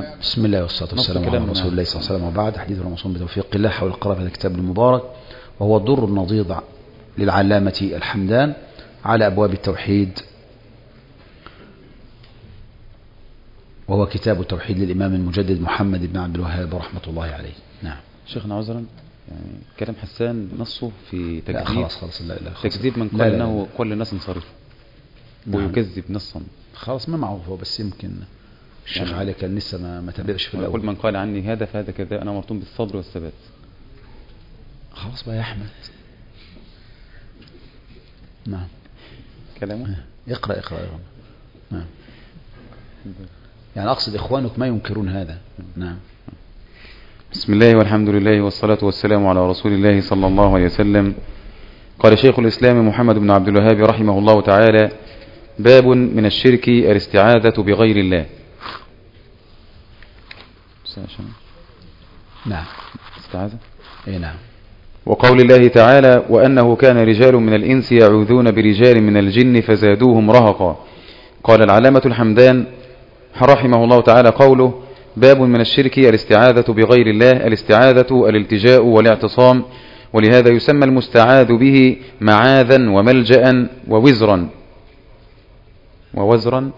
بسم الله والصلاة والسلام على رسول الله صلى الله عليه وسلم، وبعد. حديث رمضان بتوفيق الله حول القراءة في الكتاب المبارك، وهو الضر النضيض للعلامة الحمدان على أبواب التوحيد، وهو كتاب التوحيد للإمام المجدد محمد بن عبد الوهاب رحمة الله عليه. نعم شيخنا عذرا، يعني كلام حسان نصه في تكذيب. خلاص لا تكذيب من قال انه كل الناس انصرف، نعم. ويكذب نصا. خلاص ما معروف هو، بس يمكن الشيخ يعني علي كان لسه ما تابعش في الأول. كل من قال عني هذا فهذا كذا، أنا أمرتم بالصبر والثبات. خلاص بقى يا أحمد. نعم كلامه اقرأ. نعم يعني أقصد إخوانك ما ينكرون هذا. نعم. بسم الله والحمد لله والصلاة والسلام على رسول الله صلى الله عليه وسلم. قال شيخ الإسلام محمد بن عبد الوهاب رحمه الله تعالى: باب من الشرك الاستعاذة بغير الله. نعم استعاذة. نعم. وقول الله تعالى: وأنه كان رجال من الإنس يعوذون برجال من الجن فزادوهم رهقا. قال العلامة الحمدان رحمه الله تعالى: قوله باب من الشرك الاستعاذة بغير الله، الاستعاذة الالتجاء والاعتصام، ولهذا يسمى المستعاذ به معاذا وملجأ ووزرا.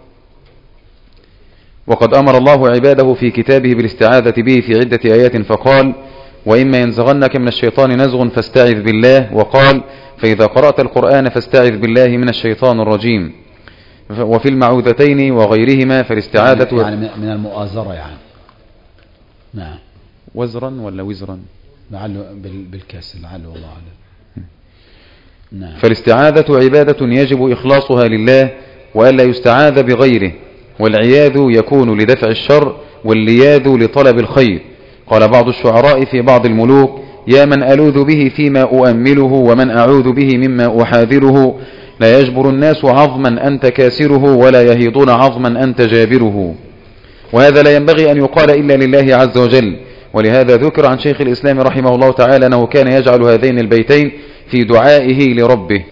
وقد أمر الله عباده في كتابه بالاستعاذة به في عدة آيات، فقال: وإما ينزغنك من الشيطان نزغ فاستعذ بالله، وقال: فإذا قرأت القرآن فاستعذ بالله من الشيطان الرجيم. وفي المعوذتين وغيرهما فالاستعاذة يعني من المؤازرة يعني. نعم. وزرا ولا وزرا؟ لعله بالكسر، لعله والله أعلم. نعم. فالاستعاذة عبادة يجب إخلاصها لله وألا يستعاذ بغيره، والعياذ يكون لدفع الشر، واللياذ لطلب الخير. قال بعض الشعراء في بعض الملوك: يا من ألوذ به فيما أؤمله، ومن أعوذ به مما أحاذره. لا يجبر الناس عظما أنت كاسره، ولا يهيضون عظما أنت جابره. وهذا لا ينبغي أن يقال إلا لله عز وجل. ولهذا ذكر عن شيخ الإسلام رحمه الله تعالى أنه كان يجعل هذين البيتين في دعائه لربه.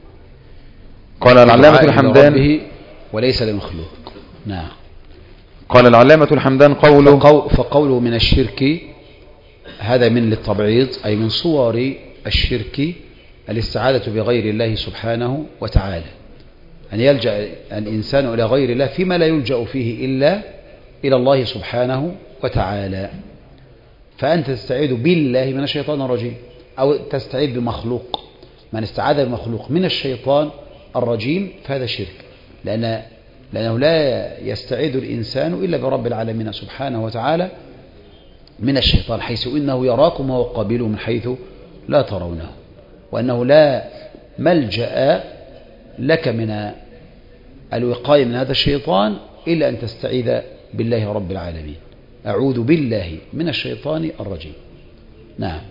قال العلامة الحمدان: وليس لمخلوق. نعم. قال العلامة الحمدان: فقوله من الشرك هذا من للتبعيض، أي من صور الشرك الاستعاذة بغير الله سبحانه وتعالى، أن يلجأ الإنسان إلى غير الله فيما لا يلجأ فيه إلا إلى الله سبحانه وتعالى. فأنت تستعيذ بالله من الشيطان الرجيم، أو تستعيذ بمخلوق. من استعاذ بمخلوق من الشيطان الرجيم فهذا شرك، لأنه لا يستعيذ الإنسان إلا برب العالمين سبحانه وتعالى من الشيطان، حيث إنه يراكم وهو قابله من حيث لا ترونه، وأنه لا ملجأ لك من الوقاية من هذا الشيطان إلا أن تستعيذ بالله رب العالمين. أعوذ بالله من الشيطان الرجيم. نعم.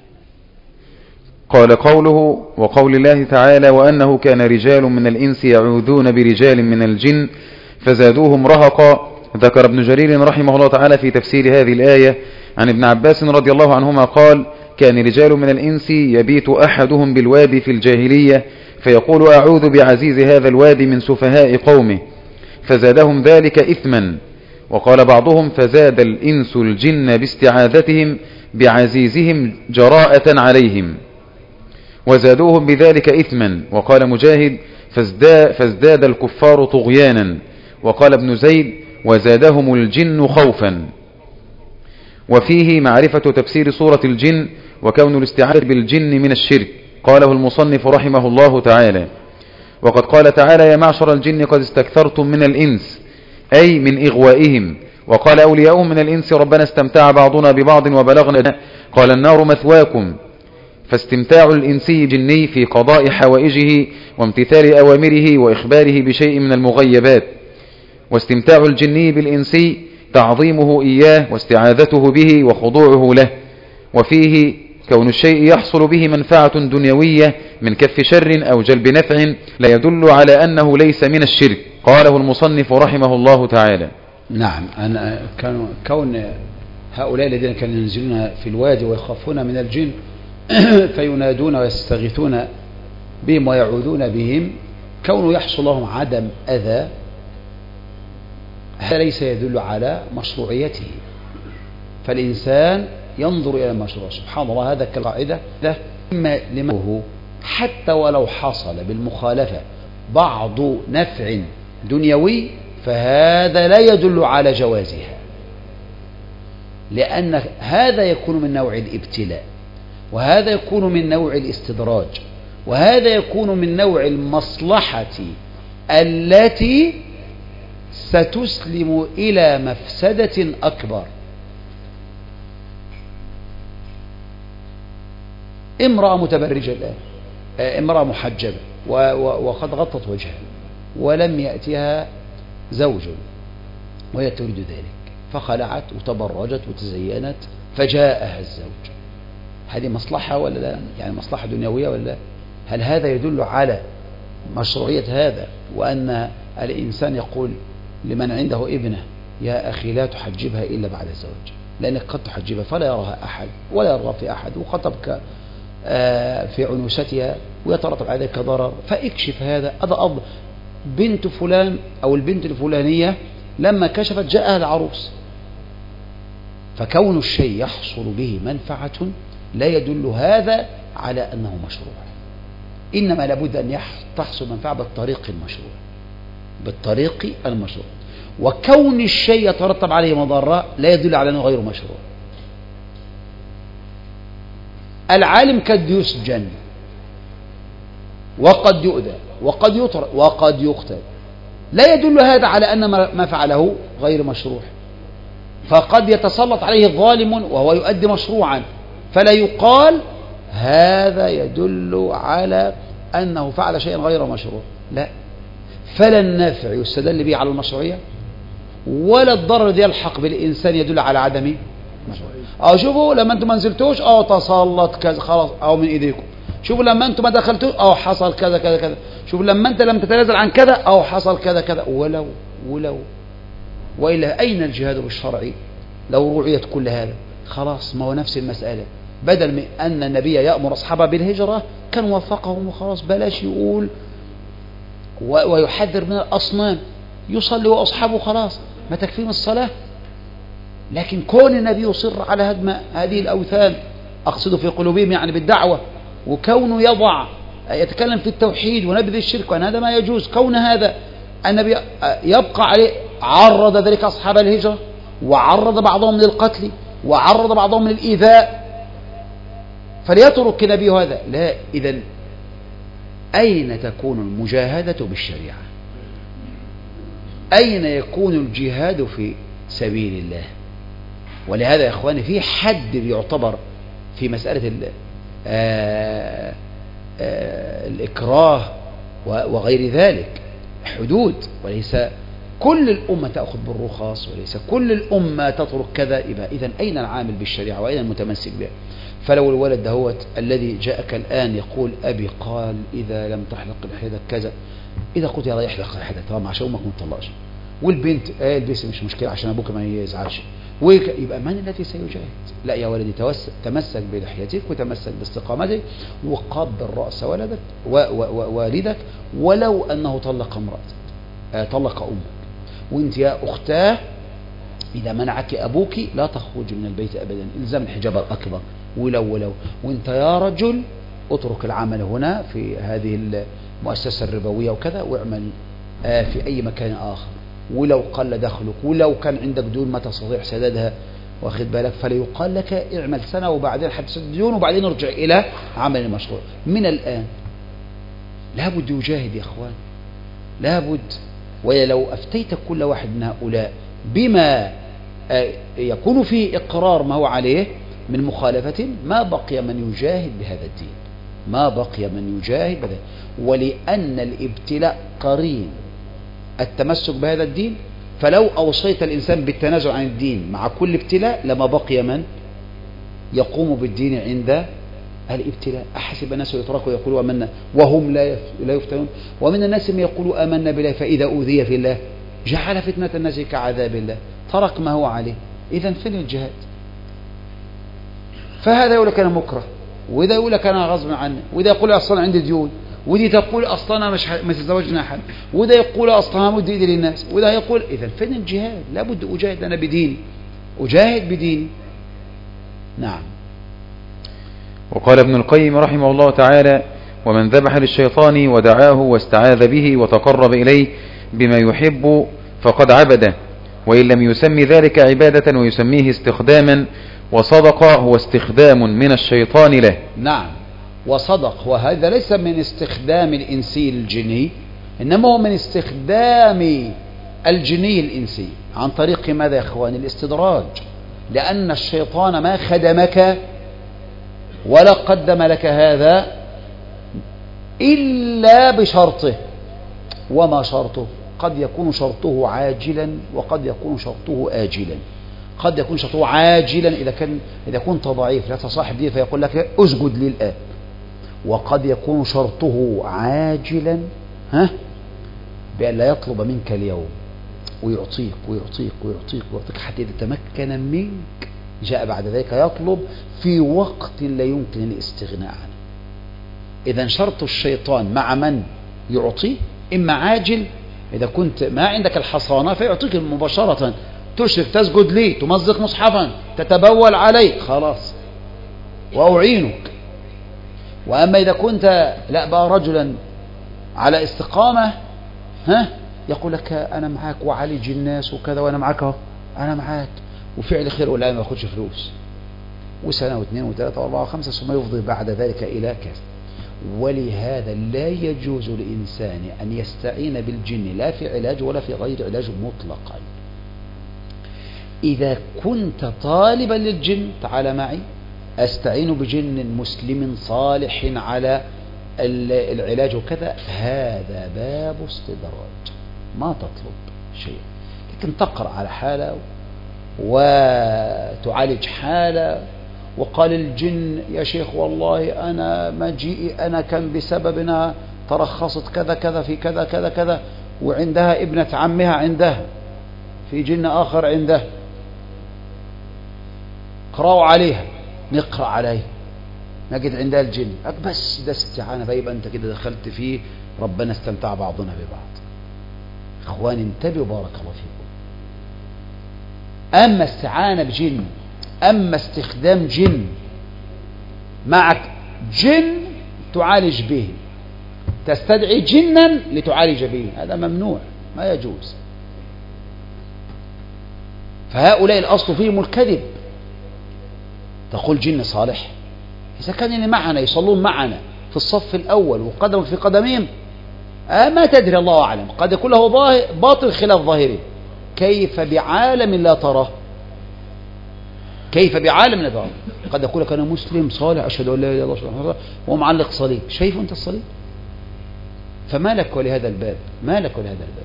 قال قوله: وقول الله تعالى: وأنه كان رجال من الإنس يعوذون برجال من الجن فزادوهم رهقا. ذكر ابن جرير رحمه الله تعالى في تفسير هذه الآية عن ابن عباس رضي الله عنهما قال: كان رجال من الإنس يبيت أحدهم بالوادي في الجاهلية فيقول: أعوذ بعزيز هذا الوادي من سفهاء قومه، فزادهم ذلك إثما. وقال بعضهم: فزاد الإنس الجن باستعاذتهم بعزيزهم جراءة عليهم، وزادوهم بذلك إثما. وقال مجاهد: فازداد الكفار طغيانا. وقال ابن زيد: وزادهم الجن خوفا. وفيه معرفة تفسير سورة الجن وكون الاستعاذة بالجن من الشرك. قاله المصنف رحمه الله تعالى: وقد قال تعالى: يا معشر الجن قد استكثرتم من الإنس، أي من إغوائهم. وقال أولياؤهم من الإنس: ربنا استمتع بعضنا ببعض وبلغنا، قال النار مثواكم. فاستمتاع الإنسي جني في قضاء حوائجه وامتثال أوامره وإخباره بشيء من المغيبات، واستمتاع الجني بالإنسي تعظيمه إياه واستعاذته به وخضوعه له. وفيه كون الشيء يحصل به منفعة دنيوية من كف شر أو جلب نفع لا يدل على أنه ليس من الشرك. قاله المصنف رحمه الله تعالى. نعم. كون هؤلاء الذين كانوا ينزلون في الوادي ويخافون من الجن فينادون ويستغيثون بهم ويعوذون بهم، كونه يحصل لهم عدم أذى، هذا ليس يدل على مشروعيته، فالإنسان ينظر إلى المشروع. سبحان الله، هذا كالقاعدة ده لما حتى ولو حصل بالمخالفة بعض نفع دنيوي فهذا لا يدل على جوازها، لأن هذا يكون من نوع الابتلاء، وهذا يكون من نوع الاستدراج، وهذا يكون من نوع المصلحة التي ستسلم إلى مفسدة أكبر. امرأة متبرجة الآن، امرأة محجبة وقد غطت وجهها ولم يأتها زوج وهي تريد ذلك، فخلعت وتبرجت وتزينت فجاءها الزوج. هذه مصلحة ولا لا؟ يعني مصلحة دنيوية ولا لا؟ هل هذا يدل على مشروعية هذا؟ وأن الإنسان يقول لمن عنده ابنة يا أخي لا تحجبها إلا بعد الزواج، لأنك قد تحجبها فلا يراها أحد ولا يرغب في أحد، وقد تبكى في عنوستها ويترتب على ذلك ضرر، فاكشف هذا. بنت فلان أو البنت الفلانية لما كشفت جاءها العروس، فكون الشيء يحصل به منفعة لا يدل هذا على أنه مشروع، إنما لابد أن تحصل منفعة بالطريق المشروع، بالطريق المشروع. وكون الشيء يترتب عليه مضرة لا يدل على أنه غير مشروع. العالم قد يسجن وقد يؤذى وقد يطرد وقد يقتل، لا يدل هذا على أن ما فعله غير مشروع. فقد يتسلط عليه الظالم وهو يؤدي مشروعا فلا يقال هذا يدل على أنه فعل شيئا غير مشروع، لا. فلا النفع يستدل به على المشروعية ولا الضرر يلحق بالإنسان يدل على عدم مشروعية. شوفوا لما أنتم ما نزلتوش تسلط كذا خلاص من إيديكم. شوفوا لما أنتم ما دخلتوش حصل كذا كذا كذا. شوفوا لما أنت لم تتنازل عن كذا حصل كذا كذا. ولو وإلا أين الجهاد بالشرع لو رعيت كل هذا؟ خلاص ما هو نفس المسألة. بدل من أن النبي يأمر أصحابه بالهجرة كان وفقهم وخلاص، بلاش يقول ويحذر من الأصنام. يصلي وأصحابه خلاص ما تكفيهم الصلاة. لكن كون النبي يصر على هدم هذه الأوثان، أقصد في قلوبهم يعني بالدعوة، وكونه يتكلم في التوحيد ونبذ الشرك وأن هذا ما يجوز، كون هذا النبي يبقى عليه، عرض ذلك أصحاب الهجرة وعرض بعضهم للقتل وعرض بعضهم للإيذاء، فليترك النبي هذا؟ لا. إذن أين تكون المجاهدة بالشريعة؟ أين يكون الجهاد في سبيل الله؟ ولهذا يا إخواني في حد بيعتبر في مسألة الإكراه وغير ذلك حدود، وليس كل الأمة تأخذ بالرخص وليس كل الأمة تترك كذا. إذن أين العامل بالشريعة وأين المتمسك بها؟ فلو الولد دهوت الذي جاءك الآن يقول أبي قال إذا لم تحلق لحيتك كذا، إذا قلت يلا يحلق لحيتك طبعا عشان أمك ما تطلقش، والبنت البس مش مشكلة عشان أبوك ما يزعلش، يبقى من الذي سيجاهد؟ لا يا ولدي، تمسك بلحيتك وتمسك باستقامتك وقبل رأس والدك ولو أنه طلق امرأتك طلق أمك. وانت يا أختاه إذا منعك أبوك لا تخرج من البيت أبدا، إلزام الحجاب الأكبر. ولو وانت يا رجل اترك العمل هنا في هذه المؤسسة الربوية وكذا واعمل في أي مكان آخر، ولو قل دخلك ولو كان عندك دون ما تستطيع سدادها واخد بالك، فلا يقال لك اعمل سنة وبعدين حتى تسدد ديون وبعدين ارجع إلى عمل المشروع. من الآن لابد يجاهد يا أخوان، لابد. ولو أفتيت كل واحد من هؤلاء بما يكون فيه إقرار ما هو عليه من مخالفة ما بقي من يجاهد بهذا الدين، ما بقي من يجاهد بهذا. ولأن الابتلاء قرين التمسك بهذا الدين، فلو أوصيت الإنسان بالتنازل عن الدين مع كل ابتلاء لما بقي من يقوم بالدين عند الابتلاء. أحسب الناس يتركوا يقولوا آمنا وهم لا يفتنون، ومن الناس من يقول آمنا بالله فإذا أوذي في الله جعل فتنة الناس كعذاب الله، ترك ما هو عليه. إذن فين الجهاد؟ فهذا يقول لك أنا مكره، وإذا يقول لك أنا غصب عني، وإذا يقول أصلا عندي ديون، ودي تقول أصلا أنا ما تزوجنا أحد، وده يقول أصلا مد إيدي للناس، وده يقول. إذن فين الجهاد؟ لابد أجاهد أنا بديني، أجاهد بديني. نعم. وقال ابن القيم رحمه الله تعالى: ومن ذبح للشيطان ودعاه واستعاذ به وتقرب إليه بما يحب فقد عبده، وإن لم يسمي ذلك عبادة ويسميه استخداما، وصدق هو استخدام من الشيطان له. نعم، وصدق، وهذا ليس من استخدام الإنسي الجني، إنما هو من استخدام الجني الإنسي عن طريق ماذا يا إخواني؟ الاستدراج، لأن الشيطان ما خدمك ولا قدم لك هذا إلا بشرطه. وما شرطه؟ قد يكون شرطه عاجلا وقد يكون شرطه آجلا. قد يكون شرطه عاجلا إذا كنت ضعيف لا تصاحب دي فيقول لك اسجد لي الآن، وقد يكون شرطه عاجلا بأن لا يطلب منك اليوم، ويعطيك ويعطيك ويعطيك ويعطيك حتى إذا تمكن منك جاء بعد ذلك يطلب في وقت لا يمكن الاستغناء عنه. إذا شرط الشيطان مع من يعطيه إما عاجل، إذا كنت ما عندك الحصانة فيعطيك مباشرة، تشرك تسجد لي، تمزق مصحفا، تتبول علي، خلاص وأعينك. وأما إذا كنت لا بقى رجلا على استقامة يقول لك أنا معاك وعالج الناس وكذا وأنا معاك أهو، أنا معاك وفعل خير ولا ما ياخدش فلوس، وسنة واثنين وثلاثة واربعة وخمسة ثم يفضي بعد ذلك إلى كذا. ولهذا لا يجوز لإنسان أن يستعين بالجن لا في علاج ولا في غير علاج مطلقا. إذا كنت طالبا للجن تعال معي أستعين بجن مسلم صالح على العلاج وكذا، هذا باب استدراج، ما تطلب شيء، لكن تقرأ على حالة وتعالج حالة. وقال الجن يا شيخ والله أنا مجيئي أنا كان بسببنا ترخصت كذا كذا في كذا كذا كذا، وعندها ابنة عمها عندها في جن آخر عندها، اقرأوا عليها، نقرأ عليها نجد عندها الجن، بس ده استعانة، فيبقى أنت كده دخلت فيه ربنا استمتع بعضنا ببعض. إخواني انتبهوا بارك الله فيكم. أما استعانة بجن، أما استخدام جن معك جن تعالج به، تستدعي جنا لتعالج به، هذا ممنوع ما يجوز. فهؤلاء الأصل فيهم الكذب. تقول جن صالح، إذا كان اللي معنا يصلون معنا في الصف الأول وقدم في قدمهم ما تدري الله أعلم، قد يكون له باطل خلاف ظاهره، كيف بعالم لا تراه؟ كيف بعالم لا تراه؟ قد يقول لك أنا مسلم صالح أشهد أن لا إله إلا الله سبحانه وتعالى ومعلق صليب، شايف أنت الصليب؟ فما لك ولهذا الباب، ما لك ولهذا الباب.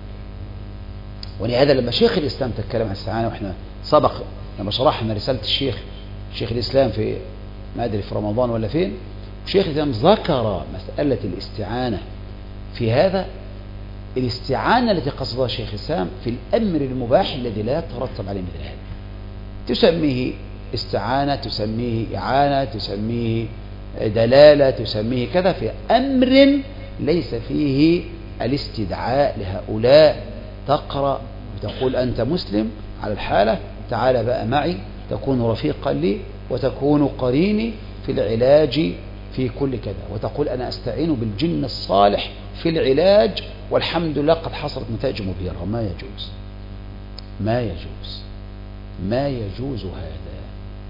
ولهذا لما شيخ الإسلام تتكلم عن الاستعانة، وإحنا سبق لما شرحنا رسالة شيخ الإسلام في ما أدري في رمضان ولا فين، شيخ الإسلام ذكر مسألة الاستعانة في هذا، الاستعانة التي قصدها شيخ الإسلام في الأمر المباح الذي لا يترتب عليه مثل هذا، تسميه استعانة، تسميه إعانة، تسميه دلالة، تسميه كذا، في أمر ليس فيه الاستدعاء لهؤلاء. تقرأ وتقول أنت مسلم على الحالة، تعال بقى معي تكون رفيقا لي وتكون قريني في العلاج في كل كذا، وتقول أنا أستعين بالجن الصالح في العلاج والحمد لله قد حصلت نتائج مبهرة. ما يجوز، ما يجوز، ما يجوز هذا.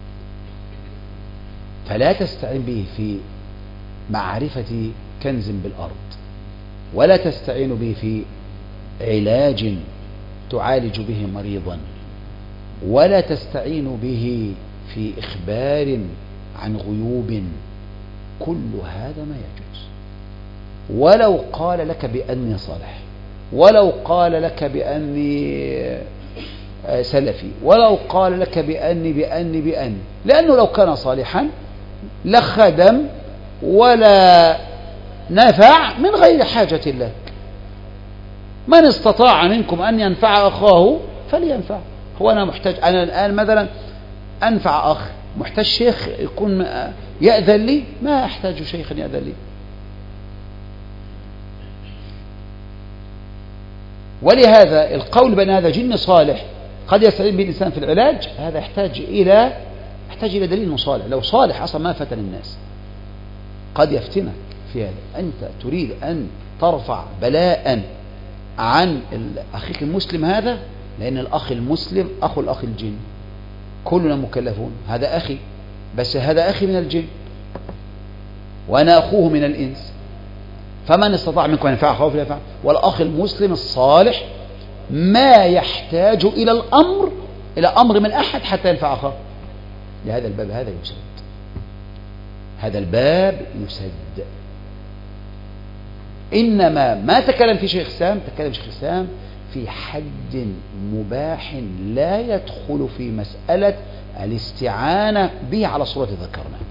فلا تستعين به في معرفة كنز بالأرض، ولا تستعين به في علاج تعالج به مريضا، ولا تستعين به في إخبار عن غيوب، كل هذا ما يجوز. ولو قال لك بأني صالح، ولو قال لك بأني سلفي، ولو قال لك بأني لأنه لو كان صالحا لخدم ولا نفع من غير حاجة لك. من استطاع منكم أن ينفع أخاه فلينفع. هو أنا محتاج، أنا الآن مثلا أنفع أخ، محتاج شيخ يكون يأذن لي؟ ما أحتاج شيخا يأذن لي. ولهذا القول بأن هذا جن صالح قد يستعين به الإنسان في العلاج، هذا يحتاج إلى يحتاج إلى دليل صالح. لو صالح أصلا ما فتن الناس. قد يفتنك في هذا. أنت تريد أن ترفع بلاء عن أخيك المسلم هذا، لأن الأخ المسلم أخو الأخ الجن، كلنا مكلفون. هذا أخي، بس هذا أخي من الجن وأنا أخوه من الإنس، فمن استطاع منكم أن ينفع أخاه فلينفعه. والأخ المسلم الصالح ما يحتاج إلى أمر من أحد حتى ينفع أخاه. لهذا الباب هذا يسد، هذا الباب يسد. إنما ما تكلم في شيخ سام، تكلم شيخ سام في حد مباح لا يدخل في مسألة الاستعانة به على صورة ذكرنا.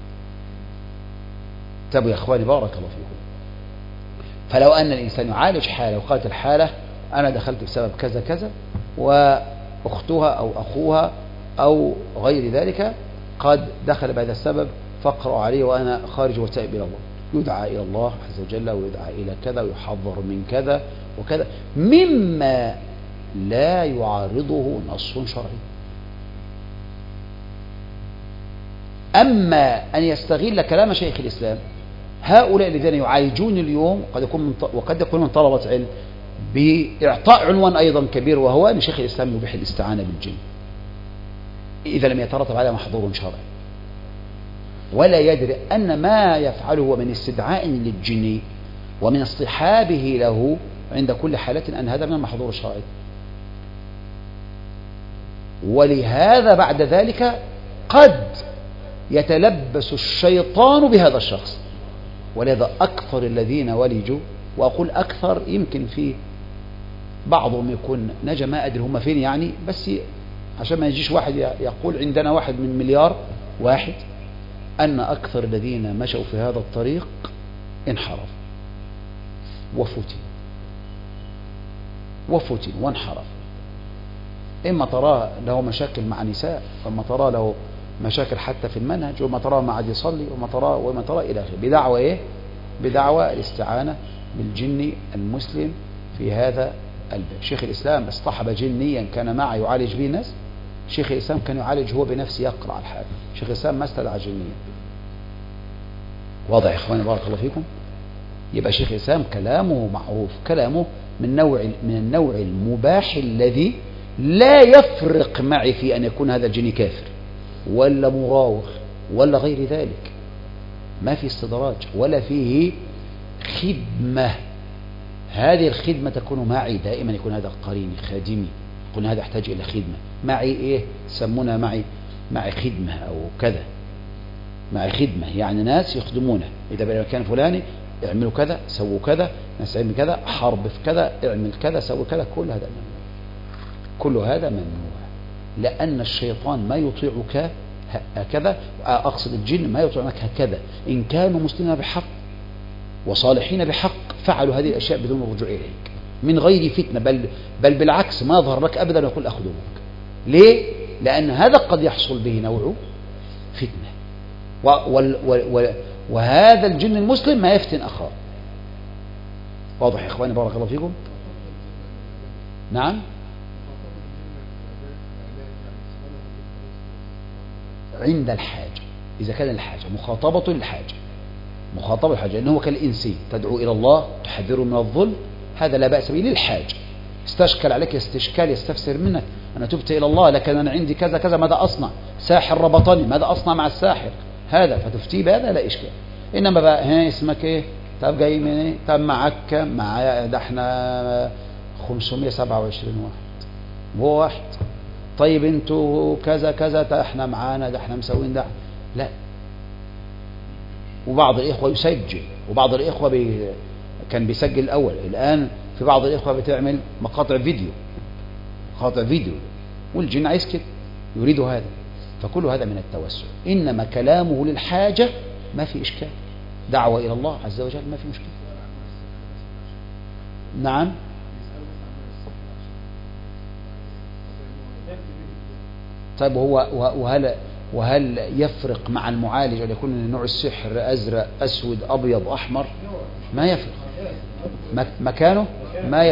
تابوا يا أخواني بارك الله فيكم. فلو أن الإنسان يعالج حالة وقالت الحالة أنا دخلت بسبب كذا كذا وأختها أو أخوها أو غير ذلك قد دخل بهذا السبب، فاقرأوا عليه وأنا خارج وتائب إلى الله، يدعى إلى الله عز وجل ويدعى إلى كذا ويحذر من كذا وكذا مما لا يعارضه نص شرعي. أما أن يستغل كلام شيخ الإسلام هؤلاء الذين يعالجون اليوم وقد يكون من طلبة علم بإعطاء عنوان أيضا كبير، وهو أن شيخ الإسلام يبيح الاستعانة بالجن إذا لم يترتب على محظور شرعي، ولا يدري أن ما يفعله هو من استدعاء للجن ومن اصطحابه له عند كل حالة أن هذا من المحظور الشرعي. ولهذا بعد ذلك قد يتلبس الشيطان بهذا الشخص. ولهذا أكثر الذين ولجوا، وأقول أكثر يمكن في بعضهم يكون نجا ما أدري هم فين يعني، بس عشان ما يجيش واحد يقول عندنا 1 من مليار واحد، أن أكثر الذين مشوا في هذا الطريق انحرف وفتن وانحرف. إما تراه له مشاكل مع نساء، وإما تراه له مشاكل حتى في المنهج، وما تراه ما عاد يصلي، وما تراه إلى آخره، بدعوة إيه؟ بدعوة الاستعانة بالجن المسلم في هذا الباب. شيخ الإسلام اصطحب جنيا كان معه يعالج به الناس. شيخ الإسلام كان يعالج هو بنفسه، يقرأ الحال. شيخ الإسلام ما استدعى جنيا. واضح يا إخواني بارك الله فيكم. يبقى شيخ الإسلام كلامه معروف، كلامه من النوع المباح الذي لا يفرق معي في أن يكون هذا الجن كافر ولا مراوغ ولا غير ذلك. ما في استدراج ولا فيه خدمة. هذه الخدمة تكون معي دائما، يكون هذا قريني خادمي، يكون هذا يحتاج إلى خدمة معي. إيه سمونا معي خدمة أو كذا، معي خدمة يعني ناس يخدمونه. إذا بالمكان فلاني اعملوا كذا، سووا كذا، نستعين كذا، حرب في كذا، اعمل كذا، سووا كذا، كل هذا ممنوع. كل هذا ممنوع، لأن الشيطان ما يطيعك هكذا، أقصد الجن ما يطيعونك هكذا. إن كانوا مسلمين بحق وصالحين بحق فعلوا هذه الأشياء بدون الرجوع إليك من غير فتنة، بل بالعكس ما ظهر لك أبدا ويقول أخذوك. ليه؟ لأن هذا قد يحصل به نوع فتنة، وهذا الجن المسلم ما يفتن أخاه. واضح يا إخواني بارك الله فيكم. نعم. عند الحاجة، إذا كان الحاجة مخاطبة الحاجة إنه كالإنسي تدعو إلى الله تحذره من الظلم، هذا لا بأس به للحاجة. استشكل عليك استشكال يستفسر منك، أنا تبت إلى الله لكن أنا عندي كذا كذا، ماذا أصنع؟ ساحر ربطني، ماذا أصنع مع الساحر هذا؟ فتفتي بهذا لا إشكال. إنما بقى اسمك إيه؟ طب جاي من إيه؟ طب معك معايا ده احنا 527 واحد وهو واحد. طيب انتوا كذا كذا، ده احنا معانا، ده احنا مسوين ده. لا. وبعض الإخوة يسجل، وبعض الإخوة كان بيسجل الأول، الآن في بعض الإخوة بتعمل مقاطع فيديو، والجن عايز كده، يريد هذا. فكل هذا من التوسع. إنما كلامه للحاجة ما في إشكال، دعوة إلى الله عز وجل ما في مشكلة. نعم. طيب وهل يفرق مع المعالج أن يكون نوع السحر أزرق أسود أبيض أحمر؟ ما يفرق. مكانه ما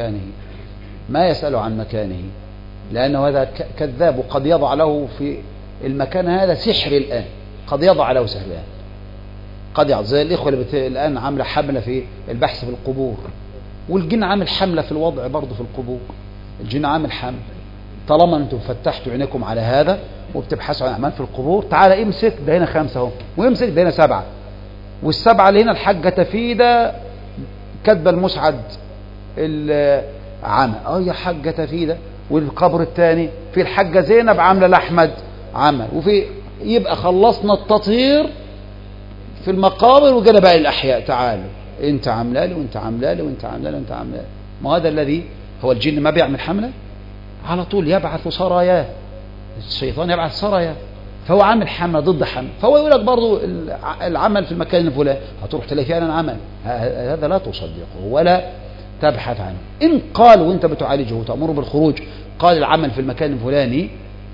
يسأل عن مكانه، لأنه هذا كذاب، وقد يضع له المكان هذا سحر الآن، قد يضع له سحر الآن، قد يضع زي الإخوة اللي الآن عاملة حملة في البحث في القبور، والجن عامل حملة في الوضع برضه في القبور. الجن عامل حمل، طالما انتم فتحتوا عينيكم على هذا وبتبحثوا عن أعمال في القبور، تعالى امسك ده هنا 5 اهو، وامسك ده هنا 7، والسبعة اللي هنا الحاجة تفيدة كاتبه المسعد العمى، يا حاجة تفيدة، والقبر الثاني في الحاجة زينب عاملة لأحمد عمل، وفي يبقى خلصنا التطهير في المقابر وجينا بقى الأحياء، تعالوا انت عامله لي وانت عامله لي وانت عامله لي وانت عامله لي. ما هذا الذي هو الجن ما بيعمل حملة على طول، يبعث سراياه، الشيطان يبعث سراياه، فهو عامل حملة ضد حملة، فهو يقول لك برضو العمل في المكان الفلاني، هتروح تلاقي فعلا عمل، هذا لا تصدقه ولا تبحث عنه. إن قال وانت بتعالجه وتأمره بالخروج قال العمل في المكان الفلاني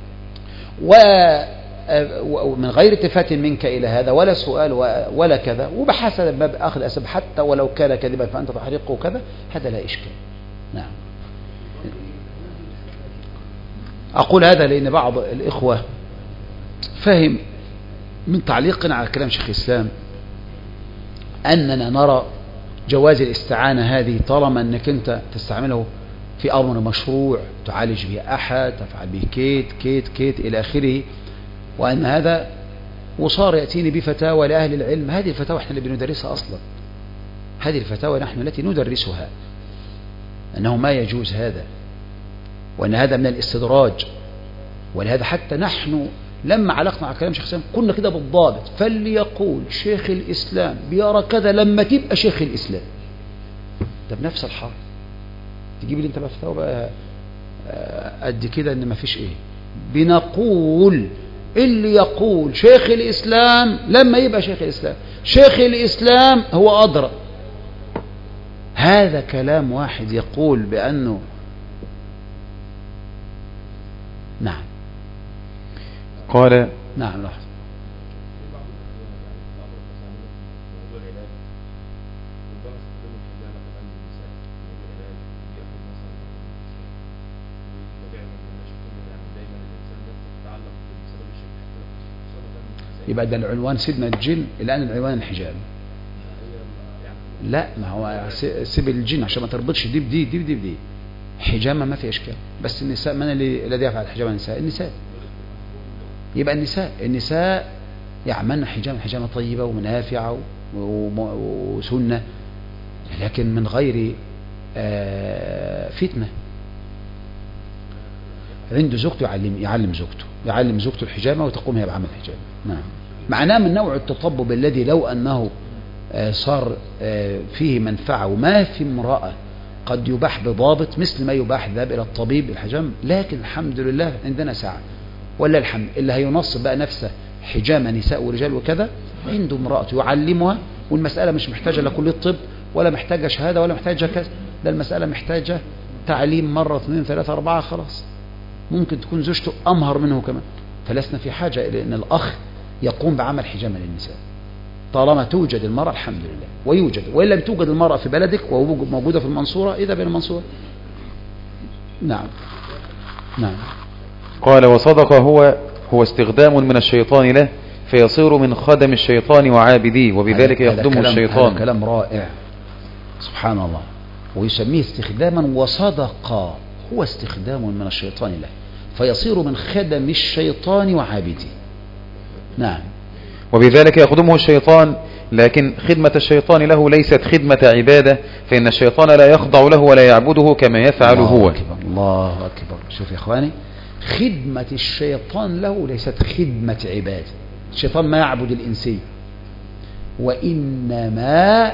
ومن غير التفات منك إلى هذا ولا سؤال ولا كذا، وبحسب باب أخذ أسباب حتى ولو كان كذبا فأنت تحرقه كذا، هذا لا إشكال. نعم. أقول هذا لأن بعض الإخوة فهم من تعليقنا على كلام شيخ الإسلام أننا نرى جواز الاستعانة هذه طالما أنك أنت تستعمله في أمر مشروع تعالج به أحد، تفعل به كيت إلى آخره، وأن هذا وصار يأتيني بفتاوى لأهل العلم. هذه الفتاوى احنا اللي بندرسها أصلا، هذه الفتاوى نحن التي ندرسها، أنه ما يجوز هذا، وأن هذا من الاستدراج. ولهذا حتى نحن لما علقنا على كلام شيخ الإسلام قلنا كده بالضابط، فليقول شيخ الإسلام بيرى كذا لما تبقى شيخ الإسلام، ده بنفس الحال تجيب لي انت بقى فتاوى بقى قد كده ان ما فيش ايه. بنقول اللي يقول شيخ الإسلام لما يبقى شيخ الإسلام، شيخ الإسلام هو أدرى. هذا كلام واحد يقول بأنه نعم قال نعم لحظة. يبقى ده العنوان سيدنا الجن، الآن العنوان الحجاب. لا ما هو سيب الجن عشان ما تربطش دي بدي دي بدي بدي. حجامة ما في إشكال، بس النساء من الذي يفعل حجامة النساء؟ النساء. يبقى النساء يعملن حجامة طيبة ومنافعة وسنة، لكن من غير فتنة. عنده زوجته يعلم زوجته الحجامة وتقوم هي بعمل الحجامة. نعم. معناه من نوع التطبب الذي لو أنه صار فيه منفعة، وما في امرأة قد يباح بضابط مثل ما يباح ذهاب إلى الطبيب الحجام، لكن الحمد لله عندنا ساعة ولا الحمد. اللي هينصب بقى نفسه حجامة نساء ورجال وكذا عنده امرأة يعلمها، والمسألة مش محتاجة لكلية الطب ولا محتاجة شهادة ولا محتاجة كذا، ده المسألة محتاجة تعليم مرة 2 3 4 خلاص. ممكن تكون زوجته أمهر منه كمان، فلسنا في حاجة إلى أن الأخ يقوم بعمل حجامة للنساء طالما توجد المرأة الحمد لله، ويوجد. وإن لم توجد المرأة في بلدك وموجودة في المنصورة إذا بين المنصورة. نعم. قال وصدق هو استخدام من الشيطان له فيصير من خدم الشيطان وعابديه، وبذلك يخدمه الشيطان. هذا كلام رائع سبحان الله، ويسميه استخداما. وصدق هو استخدام من الشيطان له فيصير من خدم الشيطان وعابديه. نعم. وبذلك يخدمه الشيطان، لكن خدمة الشيطان له ليست خدمة عبادة، فإن الشيطان لا يخضع له ولا يعبده كما يفعل هو. الله أكبر. شوف يا إخواني، خدمة الشيطان له ليست خدمة عبادة. الشيطان ما يعبد الإنسي، وإنما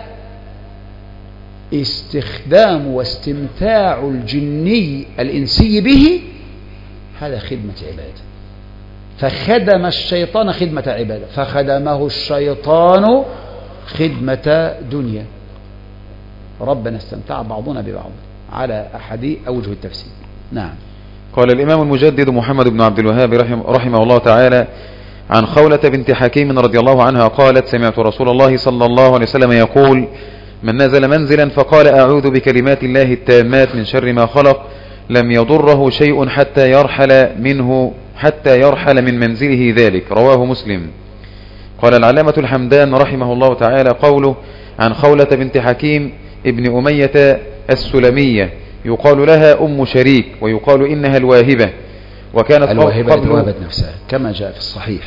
استخدام واستمتاع الجني الإنسي به هذا خدمة عبادة. فخدم الشيطان خدمة عبادة، فخدمه الشيطان خدمة دنيا. ربنا استمتع بعضنا ببعض على أحد أوجه التفسير. نعم. قال الإمام المجدد محمد بن عبد الوهاب رحمه الله تعالى عن خولة بنت حكيم رضي الله عنها قالت سمعت رسول الله صلى الله عليه وسلم يقول من نزل منزلا فقال أعوذ بكلمات الله التامات من شر ما خلق لم يضره شيء حتى يرحل منه حتى يرحل من منزله ذلك. رواه مسلم. قال العلامة الحمدان رحمه الله تعالى قوله عن خولة بنت حكيم ابن أمية السلمية يقال لها أم شريك ويقال إنها الواهبة، وكانت الواهبة وهبت نفسها كما جاء في الصحيح.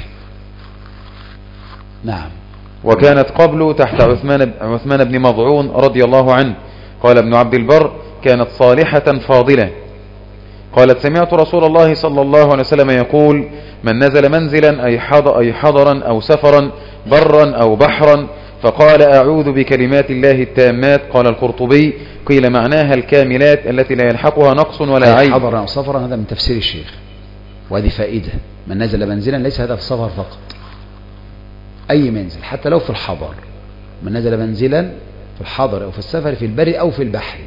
نعم. وكانت قبل تحت عثمان بن مضعون رضي الله عنه. قال ابن عبد البر كانت صالحة فاضلة. قالت سمعت رسول الله صلى الله عليه وسلم يقول من نزل منزلا أي حضرا أو سفرا برا أو بحرا فقال أعوذ بكلمات الله التامات. قال القرطبي قيل معناها الكاملات التي لا يلحقها نقص ولا عيب. حضرا أو سفرا هذا من تفسير الشيخ، وهذه فائدة. من نزل منزلا ليس هذا في السفر فقط، أي منزل حتى لو في الحضر. من نزل منزلا في الحضر أو في السفر في البر أو في البحر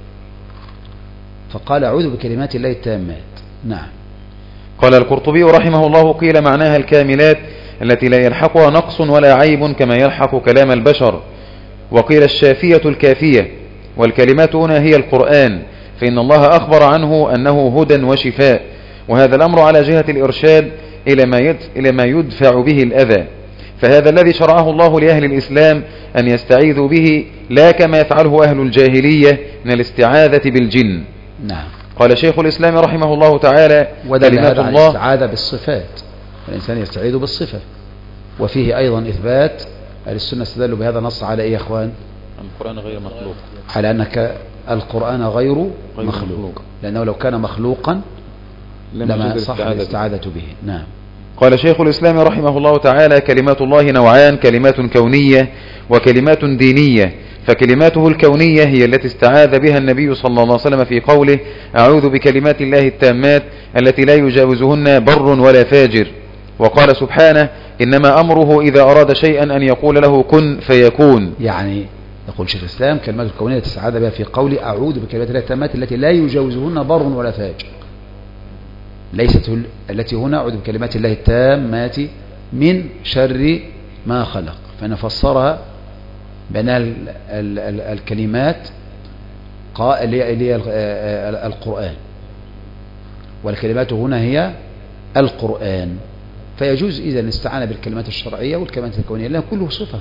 فقال أعوذ بكلمات الله التامات. نعم. قال القرطبي رحمه الله قيل معناها الكاملات التي لا يلحقها نقص ولا عيب كما يلحق كلام البشر. وقيل الشافية الكافية. والكلمات هنا هي القرآن، فإن الله أخبر عنه أنه هدى وشفاء، وهذا الأمر على جهة الإرشاد إلى ما يدفع به الأذى، فهذا الذي شرعه الله لأهل الإسلام أن يستعيذوا به، لا كما يفعله أهل الجاهلية من الاستعاذة بالجن. نعم. قال شيخ الإسلام رحمه الله تعالى كلمات الله الاستعاذة بالصفات، الإنسان يستعيذ بالصفة، وفيه أيضا إثبات. أهل السنة استدلوا بهذا النص على إيه يا أخوان؟ القرآن غير مخلوق، على أنك القرآن غير مخلوق، لأنه لو كان مخلوقا لما صح الاستعاذة به. نعم. قال شيخ الإسلام رحمه الله تعالى كلمات الله نوعان، كلمات كونية وكلمات دينية. فكلماته الكونية هي التي استعاذ بها النبي صلى الله عليه وسلم في قوله أعوذ بكلمات الله التامات التي لا يجاوزهن بر ولا فاجر. وقال سبحانه إنما أمره إذا أراد شيئا أن يقول له كن فيكون. يعني يقول شيخ الإسلام كلمات الكونية التي استعاذ بها في قوله أعوذ بكلمات الله التامات التي لا يجاوزهن بر ولا فاجر، ليست التي هنا أعوذ بكلمات الله التامات من شر ما خلق، فنفسرها بأن الكلمات اللي هي القرآن، والكلمات هنا هي القرآن. فيجوز إذا الاستعانة بالكلمات الشرعية والكلمات الكونية، لأن كله صفة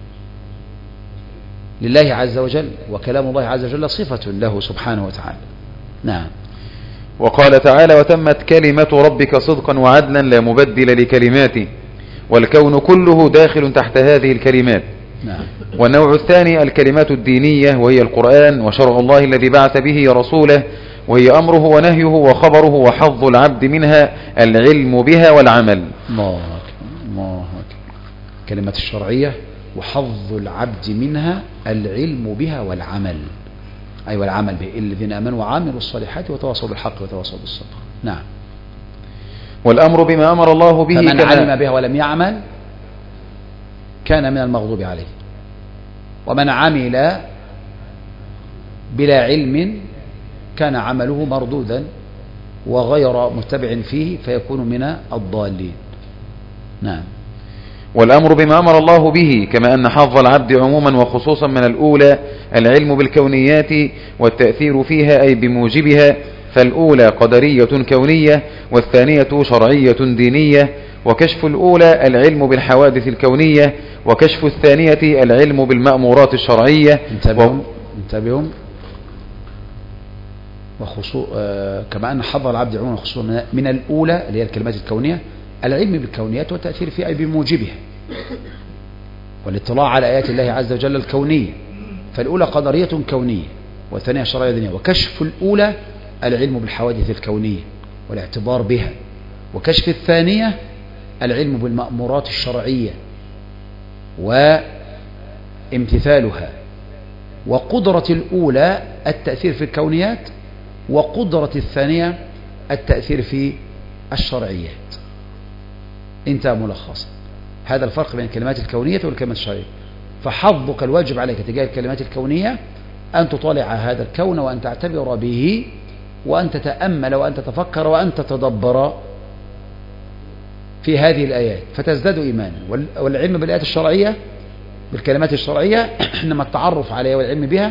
لله عز وجل، وكلام الله عز وجل صفة له سبحانه وتعالى. نعم. وقال تعالى وتمت كلمة ربك صدقا وعدلا لا مبدل لكلماته، والكون كله داخل تحت هذه الكلمات. نعم. والنوع الثاني الكلمات الدينية، وهي القرآن وشرع الله الذي بعث به رسوله، وهي أمره ونهيه وخبره وحظ العبد منها العلم بها والعمل. الله كلمة الشرعية وحظ العبد منها العلم بها والعمل، أي والعمل به، الذين آمنوا وعملوا الصالحات وتواصوا بالحق وتواصوا بالصبر. نعم. والأمر بما أمر الله به، فمن علم بها ولم يعمل كان من المغضوب عليه، ومن عمل بلا علم كان عمله مردودا وغير متبع فيه فيكون من الضالين. نعم. والأمر بما أمر الله به، كما أن حظ العبد عموما وخصوصا من الأولى العلم بالكونيات والتأثير فيها أي بموجبها، فالأولى قدرية كونية والثانية شرعية دينية. وكشف الأولى العلم بالحوادث الكونية، وكشف الثانية العلم بالمأمورات الشرعية. انتبهوا كما أن حظ العبد عموما وخصوصا من الأولى اللي هي الكلمات الكونية العلم بالكونيات والتأثير فيها أي بموجبها، والاطلاع على آيات الله عز وجل الكونية. فالأولى قدرية كونية والثانية شرعية دينية. وكشف الأولى العلم بالحوادث الكونية والاعتبار بها، وكشف الثانية العلم بالمأمورات الشرعية وامتثالها. وقدرة الأولى التأثير في الكونيات، وقدرة الثانية التأثير في الشرعيات. انتهى ملخصا. هذا الفرق بين الكلمات الكونية والكلمات الشرعية. فحظك الواجب عليك تجاه الكلمات الكونية أن تطالع هذا الكون وأن تعتبر به وأن تتأمل وأن تتفكر وأن تتدبر في هذه الآيات فتزداد إيمانا. والعلم بالآيات الشرعية بالكلمات الشرعية إنما التعرف عليها والعلم بها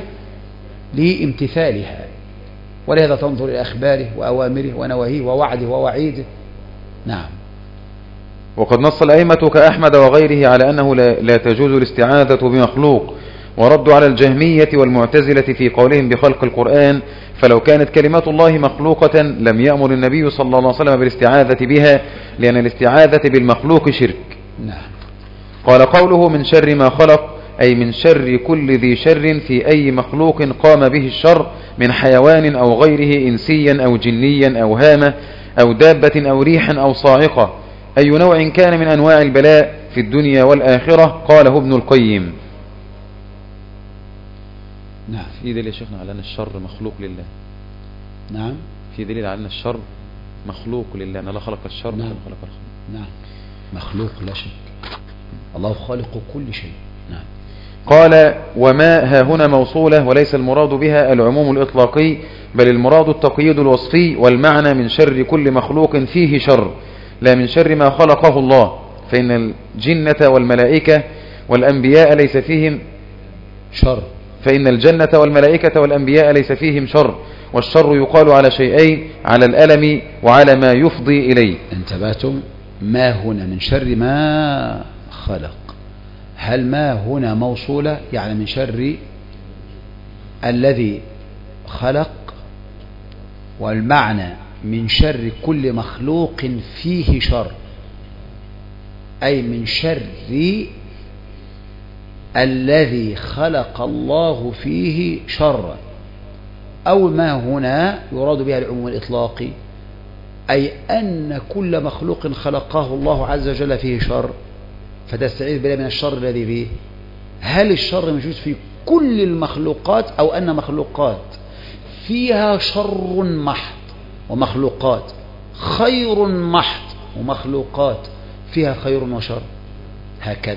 لامتثالها، ولهذا تنظر إلى أخباره وأوامره ونواهيه ووعده ووعيده نعم. وقد نص الأئمة كأحمد وغيره على أنه لا تجوز الاستعاذة بمخلوق، وردوا على الجهمية والمعتزلة في قولهم بخلق القرآن، فلو كانت كلمات الله مخلوقة لم يأمر النبي صلى الله عليه وسلم بالاستعاذة بها، لأن الاستعاذة بالمخلوق شرك. نعم. قال قوله من شر ما خلق، أي من شر كل ذي شر في أي مخلوق قام به الشر من حيوان أو غيره، إنسيا أو جنيا أو هامة أو دابة أو ريح أو صاعقة، أي نوع كان من أنواع البلاء في الدنيا والآخرة. قاله ابن القيم. نعم. في دليل يا شيخنا على أن الشر مخلوق لله. نعم. في دليل على أن الشر مخلوق لله، أن الله خلق الشر. نعم. خلق الخير. نعم، مخلوق لا شك، الله خالق كل شيء. نعم. قال وما ها هنا موصولة، وليس المراد بها العموم الإطلاقي، بل المراد التقييد الوصفي، والمعنى من شر كل مخلوق فيه شر، لا من شر ما خلقه الله، فإن الجنة والملائكة والأنبياء ليس فيهم شر، فإن الجنة والملائكة والأنبياء ليس فيهم شر، والشر يقال على شيئين، على الألم وعلى ما يفضي إليه. انتبهتم؟ ما هنا من شر ما خلق، هل ما هنا موصولة يعني من شر الذي خلق، والمعنى من شر كل مخلوق فيه شر، أي من شر الذي خلق الله فيه شرا، أو ما هنا يراد بها العموم الإطلاقي، أي أن كل مخلوق خلقه الله عز وجل فيه شر، فتستعيذ بالله من الشر الذي فيه. هل الشر موجود في كل المخلوقات، أو أن مخلوقات فيها شر محض ومخلوقات خير محض ومخلوقات فيها خير وشر؟ هكذا.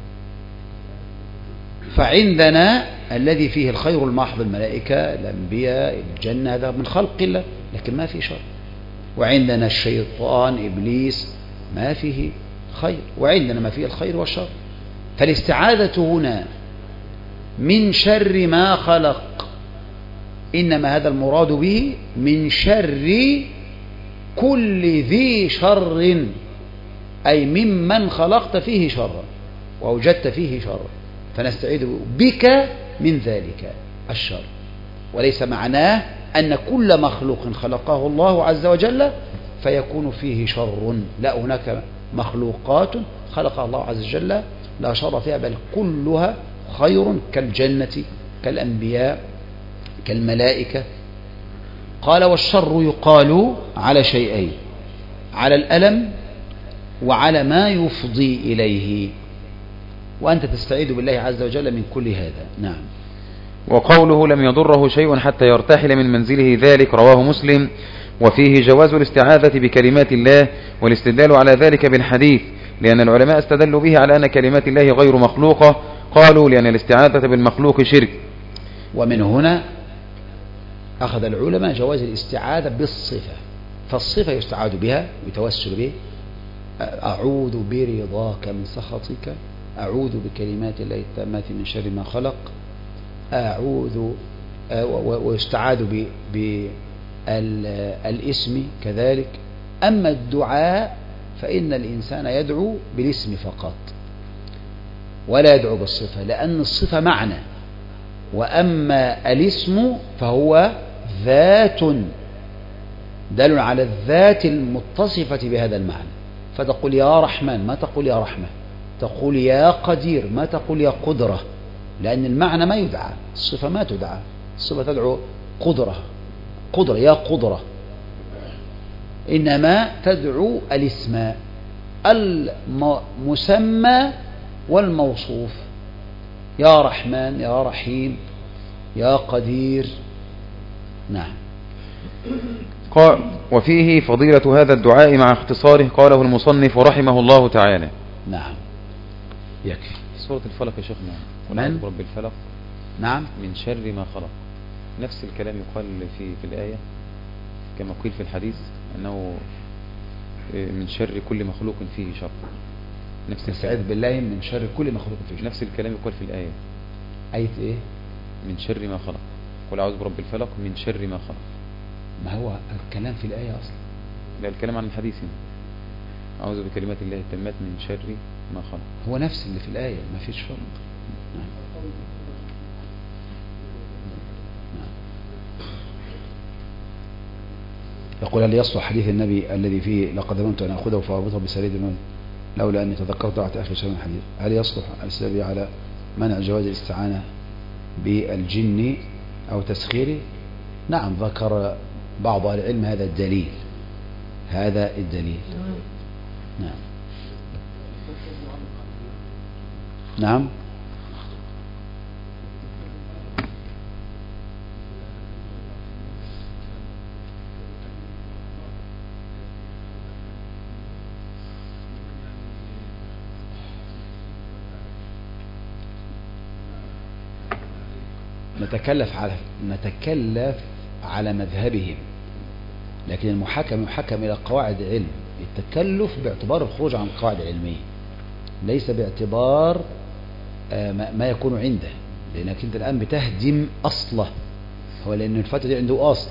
فعندنا الذي فيه الخير المحض الملائكة الأنبياء الجنة، هذا من خلق الله لكن ما فيه شر. وعندنا الشيطان إبليس ما فيه خير، وعندنا ما فيه الخير والشر. فالاستعاذة هنا من شر ما خلق إنما هذا المراد به من شر كل ذي شر، أي ممن خلقت فيه شرا وأوجدت فيه شرا، فنستعيذ بك من ذلك الشر. وليس معناه أن كل مخلوق خلقه الله عز وجل فيكون فيه شر، لا، هناك مخلوقات خلقها الله عز وجل لا شر فيها، بل كلها خير، كالجنة كالأنبياء كالملائكة. قال والشر يقال على شيئين، على الألم وعلى ما يفضي إليه، وأنت تستعيذ بالله عز وجل من كل هذا. نعم. وقوله لم يضره شيء حتى يرتحل من منزله ذلك، رواه مسلم. وفيه جواز الاستعاذة بكلمات الله، والاستدلال على ذلك بالحديث، لأن العلماء استدلوا به على أن كلمات الله غير مخلوقة، قالوا لأن الاستعاذة بالمخلوق شرك. ومن هنا أخذ العلماء جواز الاستعاذة بالصفة، فالصفة يستعاذ بها ويتوسل به، أعوذ برضاك من سخطك، أعوذ بكلمات الله التامات من شر ما خلق، أعوذ، ويستعاذ بالاسم كذلك. أما الدعاء فإن الإنسان يدعو بالاسم فقط ولا يدعو بالصفة، لأن الصفة معنى، وأما الاسم فهو ذات دل على الذات المتصفة بهذا المعنى، فتقول يا رحمن ما تقول يا رحمة، تقول يا قدير ما تقول يا قدرة، لأن المعنى ما يدعى، الصفة ما تدعى، الصفة تدعو قدرة، قدرة يا قدرة، إنما تدعو الاسم المسمى والموصوف، يا رحمن يا رحيم يا قدير. نعم. وفيه فضيلة هذا الدعاء مع اختصاره، قاله المصنف رحمه الله تعالى. نعم، يكفي. سورة الفلق يا شيخنا، من رب الفلق. نعم. من شر ما خلق، نفس الكلام يقال في الآية كما قيل في الحديث أنه من شر كل مخلوق فيه شر. نستعيذ بالله من شر كل مخلوق فيه شر، نفس الكلام يقال في الآية. آية إيه؟ من شر ما خلق، قل أعوذ برب الفلق من شر ما خلق. ما هو الكلام في الآية أصلا؟ لا، الكلام عن الحديث هنا. أعوذ بكلمات الله التامات من شر ما خلق. هو نفس اللي في الآية، ما فيش فرق. نعم. يقول هل يصلح حديث النبي الذي فيه لقد ظننت أن أخذه فأربطه بسريد الموت لولا أني تذكرت ضعت آخر شيء من الحديث؟ هل يصلح السبب على منع جواز الاستعانة بالجن أو تسخيره؟ نعم، ذكر بعض أهل العلم هذا الدليل، هذا الدليل. نعم. نعم. نتكلف على مذهبهم، لكن المحاكم يحكم إلى قواعد علم. التكلف باعتبار الخروج عن القواعد العلمية، ليس باعتبار ما يكون عنده، لأنك أنت الآن بتهدم أصله. هو لأن الفتوى دي عنده أصل،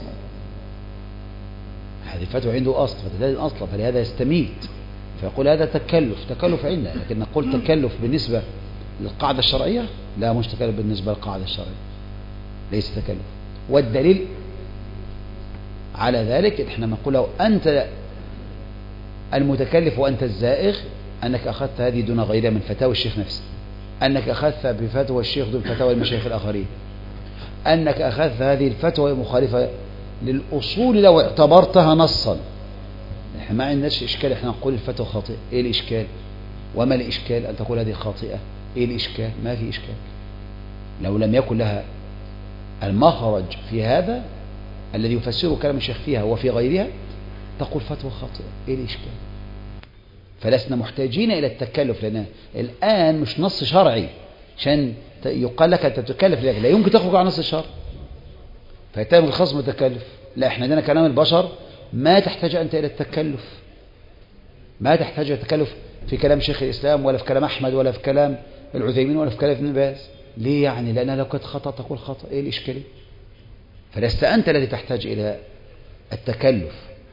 هذه الفتوى عنده أصل فتهدم أصله، فلهذا يستميت فيقول هذا تكلف عندنا. لكن نقول تكلف بالنسبة للقاعدة الشرعية؟ لا، مش تكلف بالنسبة للقاعدة الشرعية، ليس تكلف. والدليل على ذلك احنا نقول لو أنت المتكلف وأنت الزائغ، أنك أخذت هذه دون غيرها من فتاوى الشيخ نفسه، أنك أخذت بفتوى الشيخ دون فتاوى المشايخ الآخرين، أنك أخذت هذه الفتوى مخالفة للأصول لو اعتبرتها نصا. احنا ما عندناش إشكال، احنا نقول الفتوى خاطئة. إيه الإشكال؟ وما الإشكال أن تقول هذه خاطئة؟ إيه الإشكال؟ ما في إشكال لو لم يكن لها المخرج في هذا الذي يفسر كلام الشيخ فيها وفي غيرها، تقول فتوى خاطئة. إيه الإشكال؟ فلسنا محتاجين إلى التكلف، لأن الآن مش نص شرعي عشان يقال لك أنت تتكلف، لك لا يمكن تخرج عن نص الشرع فيتم الخصم التكلف. لا، احنا عندنا كلام البشر ما تحتاج أنت إلى التكلف، ما تحتاج إلى التكلف في كلام شيخ الإسلام ولا في كلام أحمد ولا في كلام العثيمين ولا في كلام ابن باز. ليه يعني؟ لأنها لو كانت خطأ تقول خطأ. إيه الإشكالية؟ فلست أنت الذي تحتاج إلى التكلف.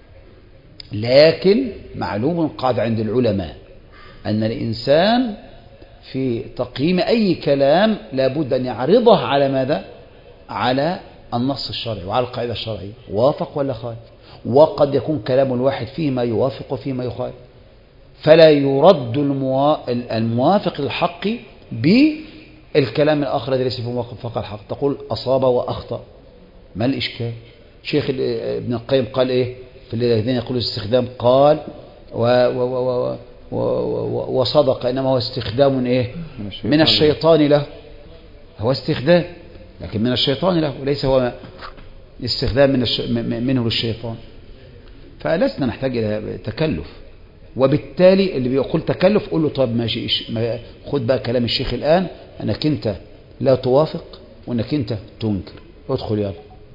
لكن معلوم قاعد عند العلماء أن الإنسان في تقييم أي كلام لابد أن يعرضه على ماذا؟ على النص الشرعي وعلى القاعدة الشرعية، وافق ولا خالف. وقد يكون كلام الواحد فيه ما يوافق وفيه ما يخالف، فلا يرد الموافق للحق بالكلام الآخر الذي ليس فيه موافق الحق. تقول أصاب وأخطأ، ما الإشكال؟ شيخ ابن القيم قال إيه في الذين يقولوا استخدام؟ قال وصدق، إنما هو استخدام إيه؟ من الشيطان له. هو استخدام لكن من الشيطان له، وليس هو استخدام منه للشيطان. فلسنا نحتاج إلى تكلف. وبالتالي اللي بيقول تكلف قول له طب ماشي، خد بقى كلام الشيخ الآن أنك أنت لا توافق وأنك أنت تنكر، ادخل يلا.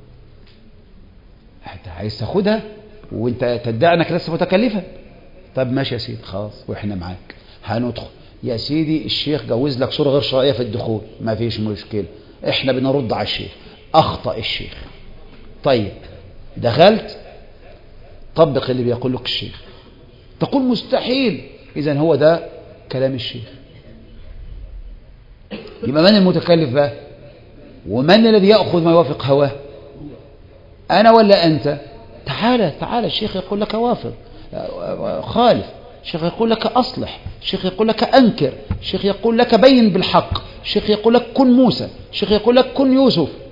حتى عايز تاخدها وانت تدعي انك لسه متكلفا، طب ماشي يا سيدي خلاص واحنا معاك هندخل. يا سيدي الشيخ جوز لك صورة غير شرعية في الدخول، ما فيش مشكلة، احنا بنرد على الشيخ، اخطأ الشيخ. طيب دخلت طبق اللي بيقول لك الشيخ، تقول مستحيل، اذا هو ده كلام الشيخ. يبقى من المتكلف بقى؟ ومن الذي يأخذ ما يوافق هواه؟ أنا ولا أنت؟ تعالى الشيخ يقول لك وافق خالف، الشيخ يقول لك أصلح، الشيخ يقول لك أنكر، الشيخ يقول لك بين بالحق، الشيخ يقول لك كن موسى، الشيخ يقول لك كن يوسف.